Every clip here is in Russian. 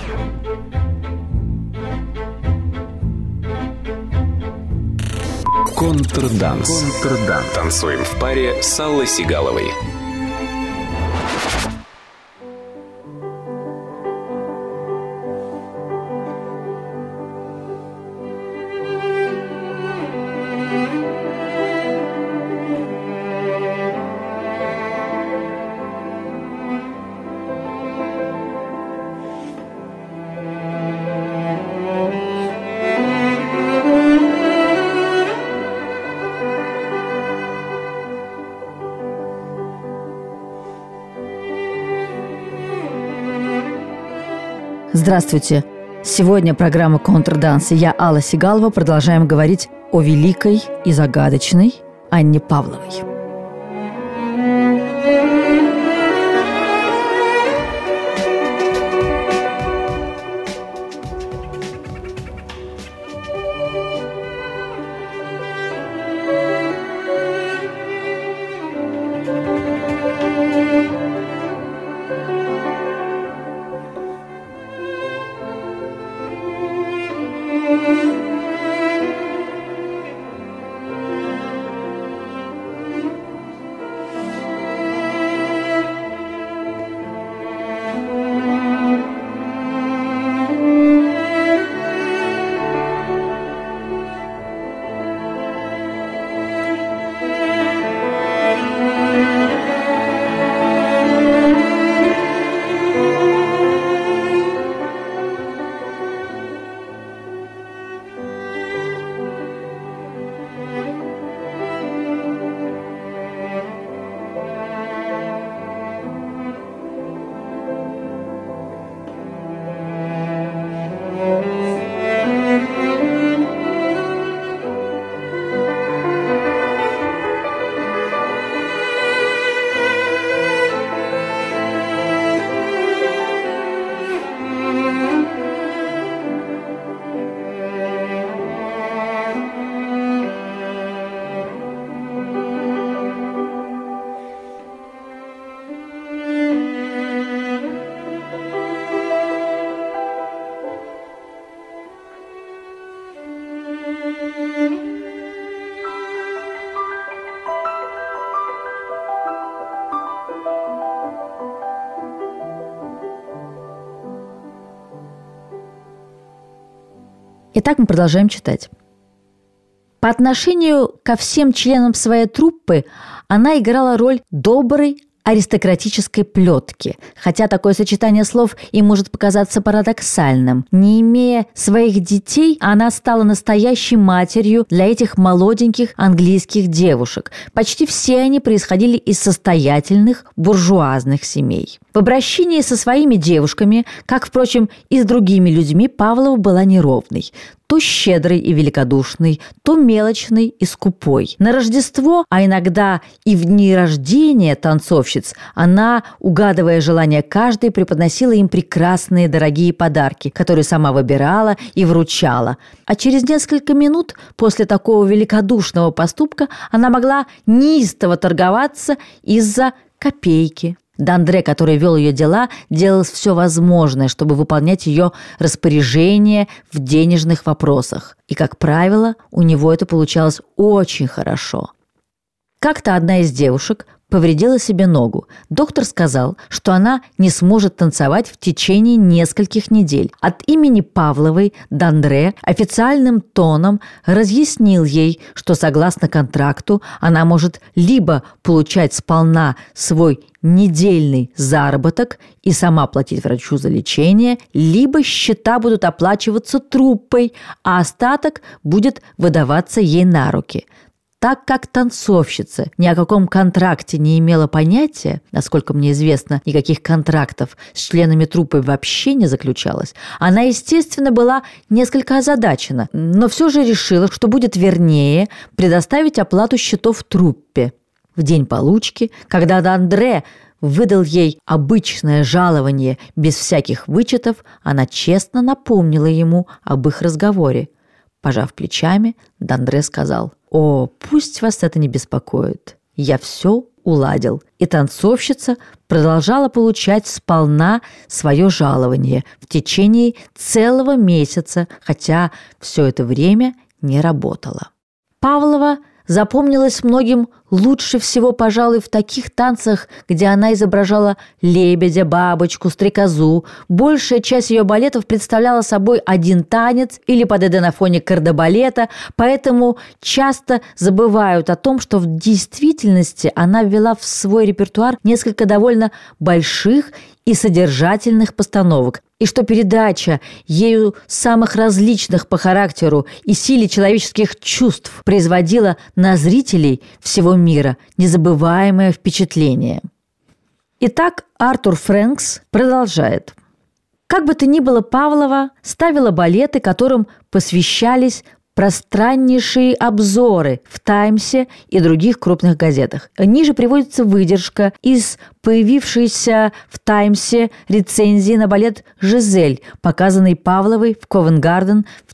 Контрданс. Танцуем в паре с Аллой Сигаловой. Здравствуйте! Сегодня программа «Контрданс» и я, Алла Сигалова, продолжаем говорить о великой и загадочной Анне Павловой. Итак, мы продолжаем читать. По отношению ко всем членам своей труппы она играла роль доброй аристократической плетки, хотя такое сочетание слов и может показаться парадоксальным. Не имея своих детей, она стала настоящей матерью для этих молоденьких английских девушек. Почти все они происходили из состоятельных буржуазных семей. В обращении со своими девушками, как, впрочем, и с другими людьми, Павлова была неровной. То щедрой и великодушной, то мелочной и скупой. На Рождество, а иногда и в дни рождения танцовщиц, она, угадывая желания каждой, преподносила им прекрасные дорогие подарки, которые сама выбирала и вручала. А через несколько минут после такого великодушного поступка она могла неистово торговаться из-за копейки. Д'Андре, который вел ее дела, делал все возможное, чтобы выполнять ее распоряжения в денежных вопросах. И, как правило, у него это получалось очень хорошо. Как-то одна из девушек повредила себе ногу. Доктор сказал, что она не сможет танцевать в течение нескольких недель. От имени Павловой Д'Андре официальным тоном разъяснил ей, что согласно контракту она может либо получать сполна свой недельный заработок и сама платить врачу за лечение, либо счета будут оплачиваться труппой, а остаток будет выдаваться ей на руки. Так как танцовщица ни о каком контракте не имела понятия, насколько мне известно, никаких контрактов с членами труппы вообще не заключалось, она, естественно, была несколько озадачена, но все же решила, что будет вернее предоставить оплату счетов труппе. В день получки, когда Д'Андре выдал ей обычное жалование без всяких вычетов, она честно напомнила ему об их разговоре. Пожав плечами, Д'Андре сказал: «О, пусть вас это не беспокоит. я все уладил». И танцовщица продолжала получать сполна свое жалование в течение целого месяца, хотя все это время не работала. Павлова запомнилась многим лучше всего, пожалуй, в таких танцах, где она изображала лебедя, бабочку, стрекозу. Большая часть ее балетов представляла собой один танец или падеде на фоне кардебалета, поэтому часто забывают о том, что в действительности она ввела в свой репертуар несколько довольно больших и содержательных постановок, и что передача ею самых различных по характеру и силе человеческих чувств производила на зрителей всего мира незабываемое впечатление. Итак, Артур Фрэнкс продолжает. Как бы то ни было, Павлова ставила балеты, которым посвящались пространнейшие обзоры в «Таймсе» и других крупных газетах. Ниже приводится выдержка из появившейся в «Таймсе» рецензии на балет «Жизель», показанный Павловой в Ковент-Гарден в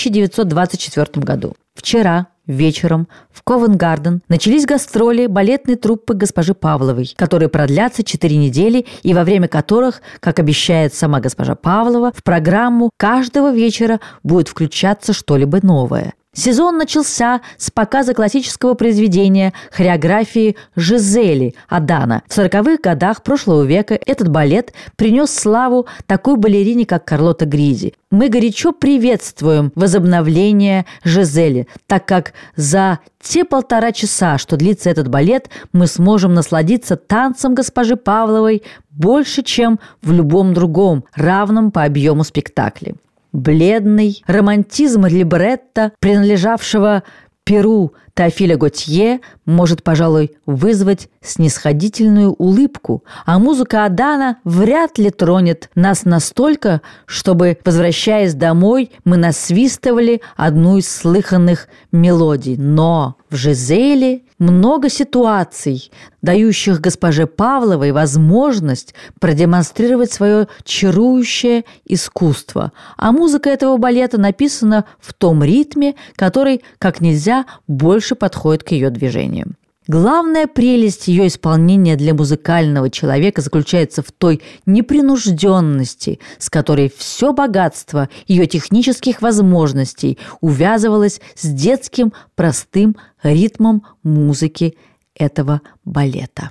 1924 году. Вчера вечером в Ковент-Гарден начались гастроли балетной труппы госпожи Павловой, которые продлятся 4 недели и во время которых, как обещает сама госпожа Павлова, в программу каждого вечера будет включаться что-либо новое. Сезон начался с показа классического произведения хореографии «Жизели» Адана. В 40-х годах прошлого века этот балет принес славу такой балерине, как Карлотта Гризи. Мы горячо приветствуем возобновление «Жизели», так как за те 1,5 часа, что длится этот балет, мы сможем насладиться танцем госпожи Павловой больше, чем в любом другом, равном по объему спектакле. Бледный романтизм либретто, принадлежавшего перу Теофиля Готье, может, пожалуй, вызвать снисходительную улыбку, а музыка Адана вряд ли тронет нас настолько, чтобы, возвращаясь домой, мы насвистывали одну из слыханных мелодий. Но в «Жизели» много ситуаций, дающих госпоже Павловой возможность продемонстрировать свое чарующее искусство. А музыка этого балета написана в том ритме, который как нельзя больше подходит к ее движениям. Главная прелесть ее исполнения для музыкального человека заключается в той непринужденности, с которой все богатство ее технических возможностей увязывалось с детским простым ритмом музыки этого балета.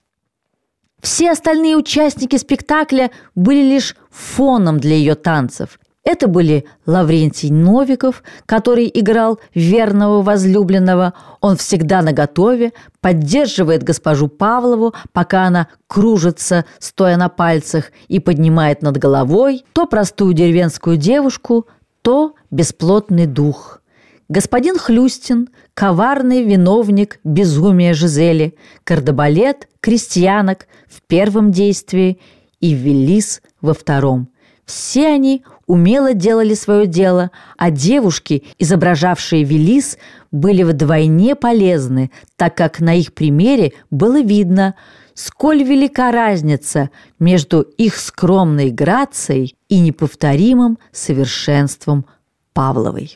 Все остальные участники спектакля были лишь фоном для ее танцев. Это были Лаврентий Новиков, который играл верного возлюбленного. Он всегда наготове, поддерживает госпожу Павлову, пока она кружится, стоя на пальцах, и поднимает над головой то простую деревенскую девушку, то бесплотный дух. Господин Хлюстин – коварный виновник безумия Жизели, кардебалет – крестьянок в первом действии и Велис во втором. Все они умело делали свое дело, а девушки, изображавшие Велис, были вдвойне полезны, так как на их примере было видно, сколь велика разница между их скромной грацией и неповторимым совершенством Павловой.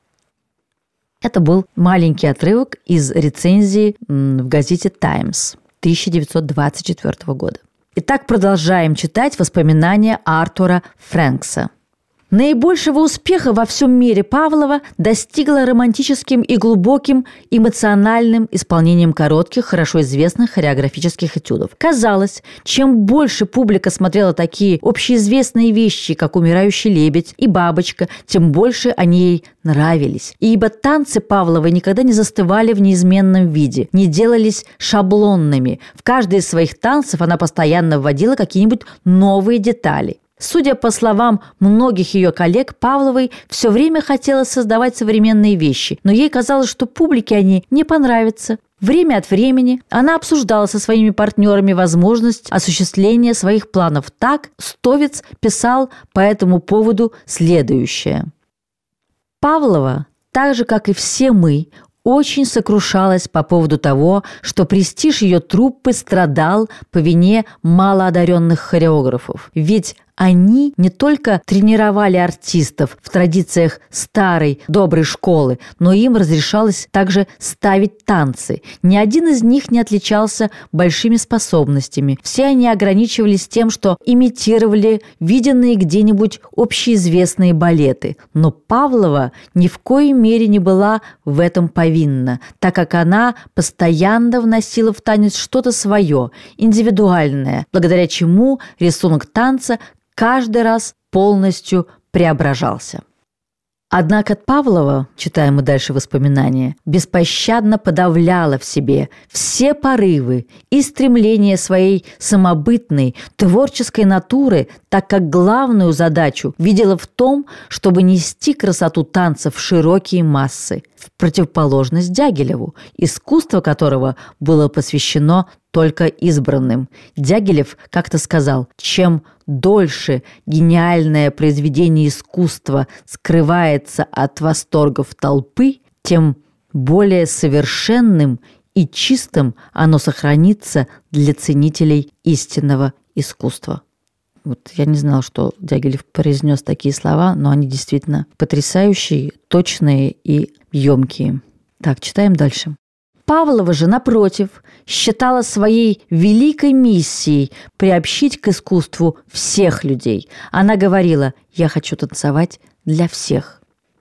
Это был маленький отрывок из рецензии в газете «Таймс» 1924 года. Итак, продолжаем читать воспоминания Артура Фрэнкса. Наибольшего успеха во всем мире Павлова достигла романтическим и глубоким эмоциональным исполнением коротких, хорошо известных хореографических этюдов. Казалось, чем больше публика смотрела такие общеизвестные вещи, как «Умирающий лебедь» и «Бабочка», тем больше они ей нравились. Ибо танцы Павловой никогда не застывали в неизменном виде, не делались шаблонными. В каждый из своих танцев она постоянно вводила какие-нибудь новые детали. Судя по словам многих ее коллег, Павловой все время хотелось создавать современные вещи, но ей казалось, что публике они не понравятся. Время от времени она обсуждала со своими партнерами возможность осуществления своих планов. Так Стовец писал по этому поводу следующее. Павлова, так же, как и все мы, очень сокрушалась по поводу того, что престиж ее труппы страдал по вине малоодаренных хореографов. Ведь Они не только тренировали артистов в традициях старой доброй школы, но им разрешалось также ставить танцы. Ни один из них не отличался большими способностями. Все они ограничивались тем, что имитировали виденные где-нибудь общеизвестные балеты. Но Павлова ни в коей мере не была в этом повинна, так как она постоянно вносила в танец что-то свое, индивидуальное, благодаря чему рисунок танца каждый раз полностью преображался. Однако Павлова, читаем мы дальше воспоминания, беспощадно подавляла в себе все порывы и стремления своей самобытной, творческой натуры, так как главную задачу видела в том, чтобы нести красоту танцев в широкие массы, в противоположность Дягилеву, искусство которого было посвящено только избранным. Дягилев как-то сказал: чем дольше гениальное произведение искусства скрывается от восторгов толпы, тем более совершенным и чистым оно сохранится для ценителей истинного искусства. Вот я не знала, что Дягилев произнес такие слова, но они действительно потрясающие, точные и емкие. Так, читаем дальше. Павлова же, напротив, считала своей великой миссией приобщить к искусству всех людей. Она говорила: «Я хочу танцевать для всех».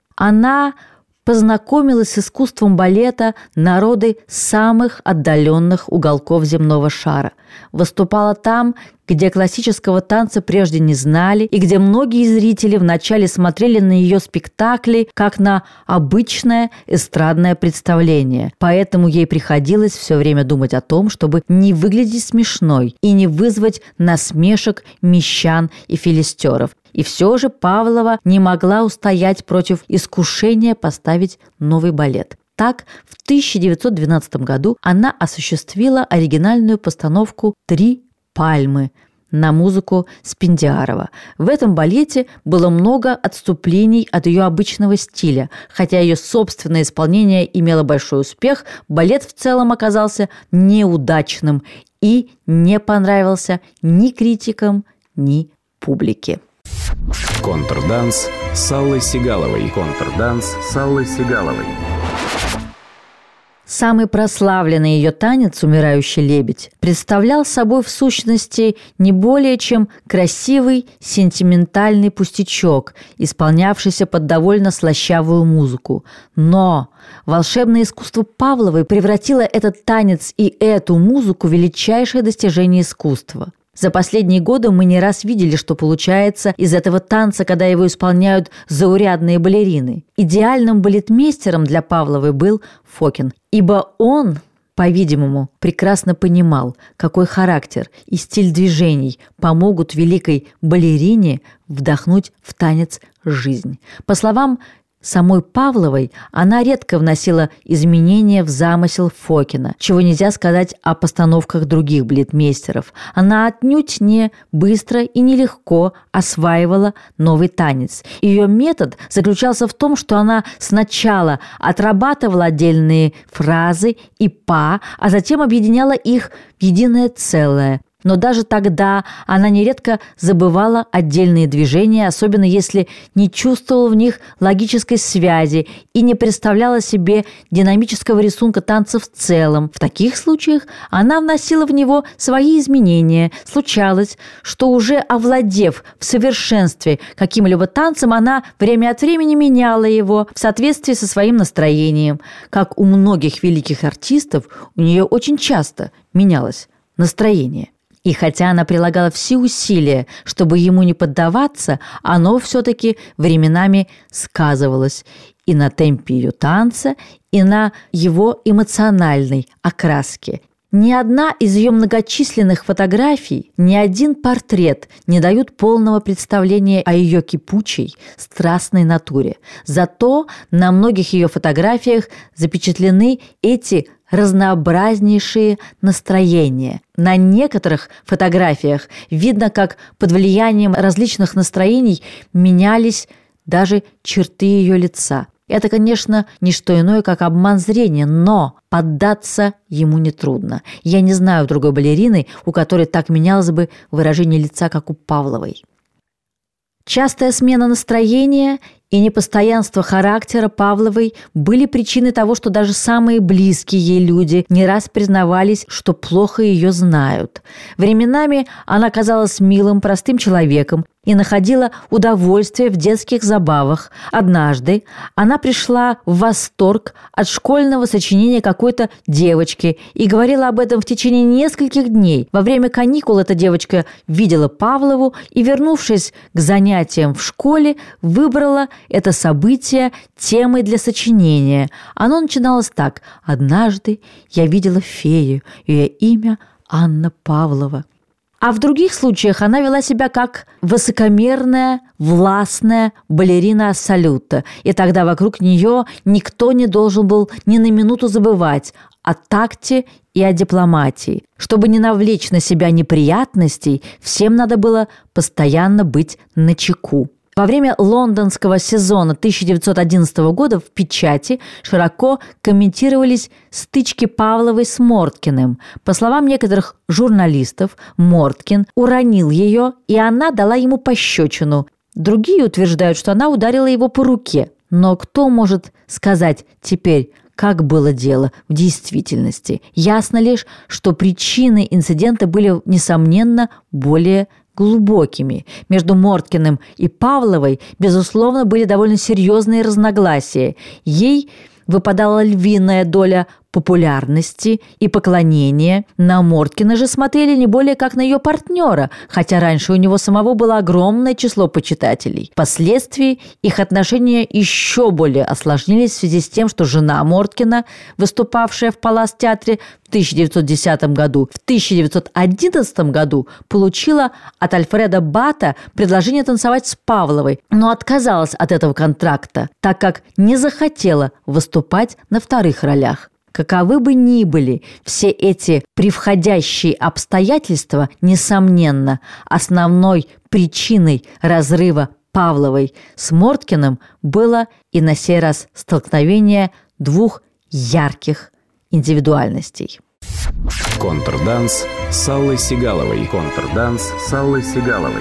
Она познакомилась с искусством балета народы самых отдаленных уголков земного шара. Выступала там, где классического танца прежде не знали, и где многие зрители вначале смотрели на ее спектакли как на обычное эстрадное представление. Поэтому ей приходилось все время думать о том, чтобы не выглядеть смешной и не вызвать насмешек мещан и филистеров. И все же Павлова не могла устоять против искушения поставить новый балет. Так, в 1912 году она осуществила оригинальную постановку «Три пальмы» на музыку Спендиарова. В этом балете было много отступлений от ее обычного стиля. Хотя ее собственное исполнение имело большой успех, балет в целом оказался неудачным и не понравился ни критикам, ни публике. Контрданс с Аллой Сигаловой. Контрданс с Аллой Сигаловой. Самый прославленный ее танец «Умирающий лебедь» представлял собой в сущности не более чем красивый сентиментальный пустячок, исполнявшийся под довольно слащавую музыку. Но волшебное искусство Павловой превратило этот танец и эту музыку в величайшее достижение искусства. За последние годы мы не раз видели, что получается из этого танца, когда его исполняют заурядные балерины. Идеальным балетмейстером для Павловой был Фокин, ибо он, по-видимому, прекрасно понимал, какой характер и стиль движений помогут великой балерине вдохнуть в танец жизнь. По словам самой Павловой, она редко вносила изменения в замысел Фокина, чего нельзя сказать о постановках других балетмейстеров. Она отнюдь не быстро и нелегко осваивала новый танец. Ее метод заключался в том, что она сначала отрабатывала отдельные фразы и па, а затем объединяла их в единое целое. Но даже тогда она нередко забывала отдельные движения, особенно если не чувствовала в них логической связи и не представляла себе динамического рисунка танца в целом. В таких случаях она вносила в него свои изменения. Случалось, что уже овладев в совершенстве каким-либо танцем, она время от времени меняла его в соответствии со своим настроением. Как у многих великих артистов, у нее очень часто менялось настроение. И хотя она прилагала все усилия, чтобы ему не поддаваться, оно все-таки временами сказывалось и на темпе ее танца, и на его эмоциональной окраске. Ни одна из ее многочисленных фотографий, ни один портрет не дают полного представления о ее кипучей, страстной натуре. Зато на многих ее фотографиях запечатлены эти разнообразнейшие настроения. На некоторых фотографиях видно, как под влиянием различных настроений менялись даже черты ее лица. Это, конечно, не что иное, как обман зрения, но поддаться ему нетрудно. Я не знаю другой балерины, у которой так менялось бы выражение лица, как у Павловой. Частая смена настроения и непостоянство характера Павловой были причиной того, что даже самые близкие ей люди не раз признавались, что плохо ее знают. Временами она казалась милым, простым человеком и находила удовольствие в детских забавах. Однажды она пришла в восторг от школьного сочинения какой-то девочки и говорила об этом в течение нескольких дней. Во время каникул эта девочка видела Павлову и, вернувшись к занятиям в школе, выбрала это событие темой для сочинения. Оно начиналось так: «Однажды я видела фею, ее имя Анна Павлова». А в других случаях она вела себя как высокомерная, властная балерина ассолюта, и тогда вокруг нее никто не должен был ни на минуту забывать о такте и о дипломатии. Чтобы не навлечь на себя неприятностей, всем надо было постоянно быть начеку. Во время лондонского сезона 1911 года в печати широко комментировались стычки Павловой с Морткиным. По словам некоторых журналистов, Морткин уронил ее, и она дала ему пощечину. Другие утверждают, что она ударила его по руке. Но кто может сказать теперь, как было дело в действительности? Ясно лишь, что причины инцидента были, несомненно, более глубокими. Между Морткиным и Павловой, безусловно, были довольно серьезные разногласия. Ей выпадала львиная доля популярности и поклонения. На Морткина же смотрели не более как на ее партнера, хотя раньше у него самого было огромное число почитателей. Впоследствии их отношения еще более осложнились в связи с тем, что жена Морткина, выступавшая в Палас-театре в 1910 году, в 1911 году получила от Альфреда Бата предложение танцевать с Павловой, но отказалась от этого контракта, так как не захотела выступать на вторых ролях. Каковы бы ни были все эти превходящие обстоятельства, несомненно, основной причиной разрыва Павловой с Морткиным было и на сей раз столкновение двух ярких индивидуальностей. Контрданс с Аллой Сигаловой. Контрданс с Аллой Сигаловой.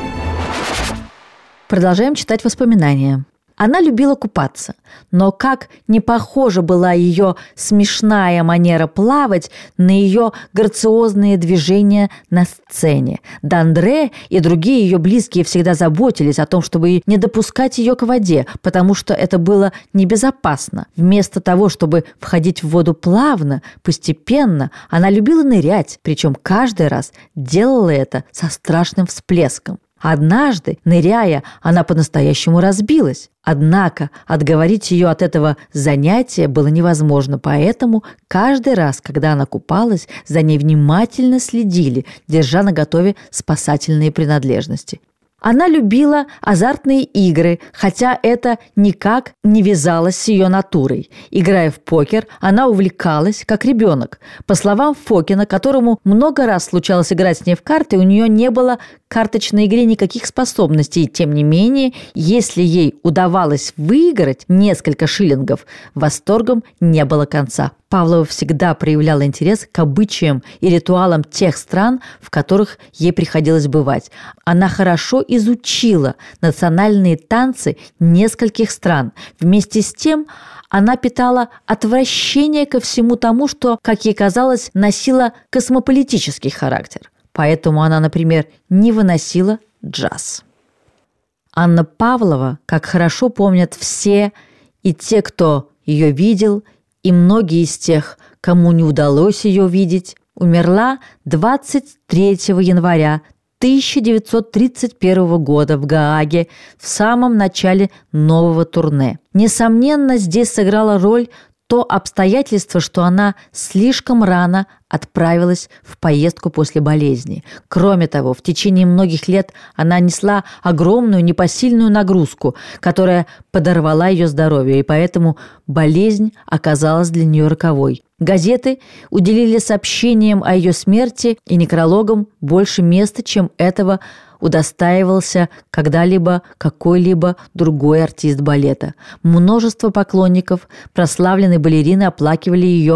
Продолжаем читать воспоминания. Она любила купаться, но как не похожа была ее смешная манера плавать на ее грациозные движения на сцене. Д'Андре и другие ее близкие всегда заботились о том, чтобы не допускать ее к воде, потому что это было небезопасно. Вместо того, чтобы входить в воду плавно, постепенно, она любила нырять, причем каждый раз делала это со страшным всплеском. Однажды, ныряя, она по-настоящему разбилась. Однако отговорить ее от этого занятия было невозможно, поэтому каждый раз, когда она купалась, за ней внимательно следили, держа наготове спасательные принадлежности. Она любила азартные игры, хотя это никак не вязалось с ее натурой. Играя в покер, она увлекалась, как ребенок. По словам Фокина, которому много раз случалось играть с ней в карты, у нее не было к карточной игре никаких способностей. И тем не менее, если ей удавалось выиграть несколько шиллингов, восторгом не было конца. Павлова всегда проявляла интерес к обычаям и ритуалам тех стран, в которых ей приходилось бывать. Она хорошо изучила национальные танцы нескольких стран. Вместе с тем она питала отвращение ко всему тому, что, как ей казалось, носило космополитический характер. Поэтому она, например, не выносила джаз. Анна Павлова, как хорошо помнят все, и те, кто ее видел, и многие из тех, кому не удалось ее видеть, умерла 23 января 1931 года в Гааге в самом начале нового турне. Несомненно, здесь сыграла роль то обстоятельство, что она слишком рано отправилась в поездку после болезни. Кроме того, в течение многих лет она несла огромную непосильную нагрузку, которая подорвала ее здоровье, и поэтому болезнь оказалась для нее роковой. Газеты уделили сообщениям о ее смерти и некрологам больше места, чем этого удостаивался когда-либо какой-либо другой артист балета. Множество поклонников прославленной балерины оплакивали ее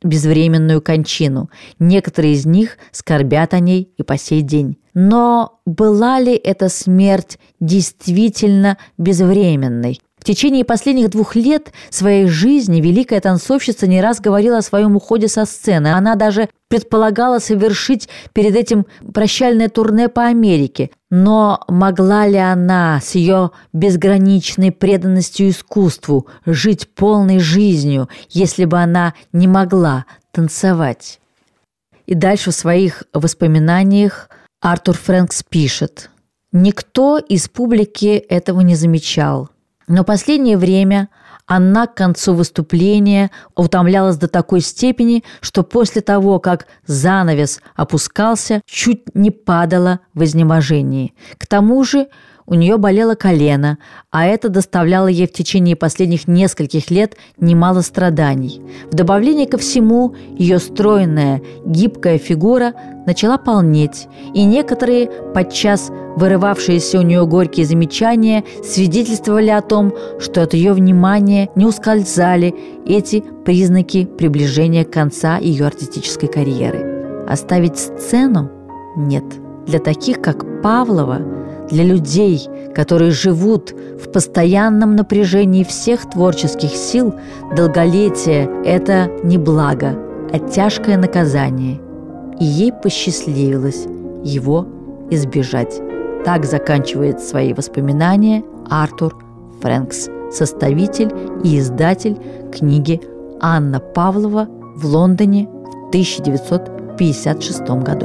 безвременную кончину. Некоторые из них скорбят о ней и по сей день. Но была ли эта смерть действительно безвременной? В течение последних 2 лет своей жизни великая танцовщица не раз говорила о своем уходе со сцены. Она даже предполагала совершить перед этим прощальное турне по Америке. Но могла ли она с ее безграничной преданностью искусству жить полной жизнью, если бы она не могла танцевать? И дальше в своих воспоминаниях Артур Фрэнкс пишет: «Никто из публики этого не замечал. Но последнее время она к концу выступления утомлялась до такой степени, что после того, как занавес опускался, чуть не падала в изнеможении. К тому же у нее болело колено, а это доставляло ей в течение последних нескольких лет немало страданий. В добавление ко всему, ее стройная, гибкая фигура начала полнеть, и некоторые, подчас вырывавшиеся у нее горькие замечания, свидетельствовали о том, что от ее внимания не ускользали эти признаки приближения конца ее артистической карьеры. Оставить сцену? Нет. Для таких, как Павлова, для людей, которые живут в постоянном напряжении всех творческих сил, долголетие – это не благо, а тяжкое наказание. И ей посчастливилось его избежать. Так заканчивает свои воспоминания Артур Фрэнкс, составитель и издатель книги «Анна Павлова» в Лондоне в 1956 году.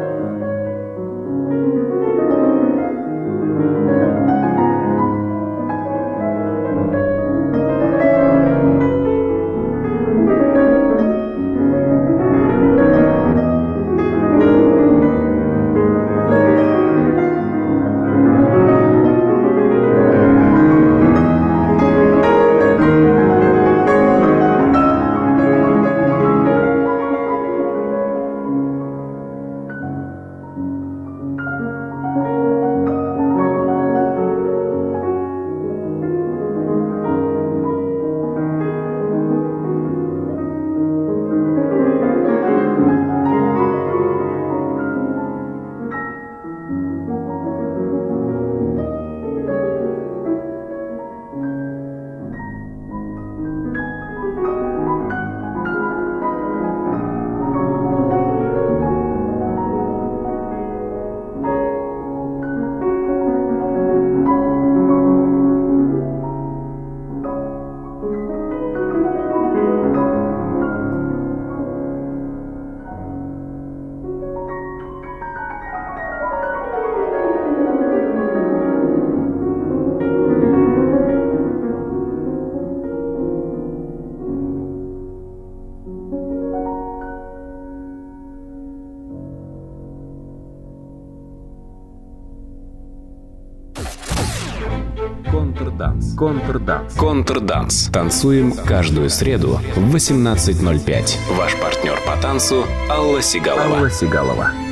Контрданс. Танцуем каждую среду в 18:05. Ваш партнер по танцу Алла Сигалова.